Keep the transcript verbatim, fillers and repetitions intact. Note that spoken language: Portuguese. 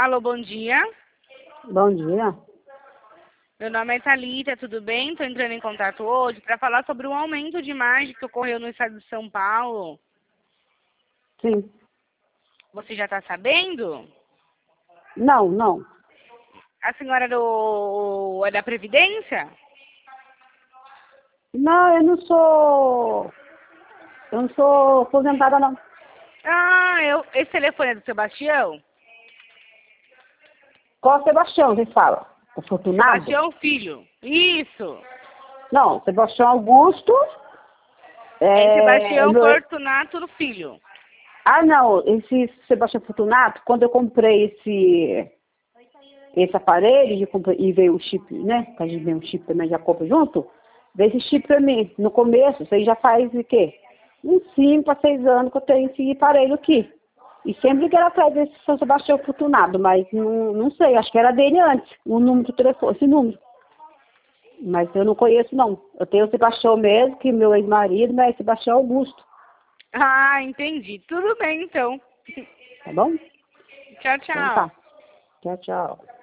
Alô, bom dia. Bom dia. Meu nome é Thalita, tudo bem? Estou entrando em contato hoje para falar sobre o aumento de imagem que ocorreu no estado de São Paulo. Sim. Você já está sabendo? Não, não. A senhora é, do... é da Previdência? Não, eu não sou... Eu não sou aposentada, não. Ah, eu... esse telefone é do Sebastião? Qual Sebastião, você fala? O Fortunado? Sebastião Filho. Isso. Não, Sebastião Augusto. É É... Sebastião meu- Fortunato Filho. Ah, não, esse Sebastião Fortunato, quando eu comprei esse... Esse aparelho de compra- e veio o chip, né? Que a gente veio um chip também, já compra junto. Veio esse chip pra mim, no começo. Isso aí já faz o quê? Uns cinco a seis anos que eu tenho esse aparelho aqui. E sempre que era atrás desse São Sebastião Fortunado, mas não, não sei, acho que era dele antes, o número do telefone, esse número. Mas eu não conheço, não. Eu tenho o Sebastião mesmo, que é meu ex-marido, mas é Sebastião Augusto. Ah, entendi. Tudo bem, então. Tá bom? Tchau, Então tchau. tá. Tchau, tchau.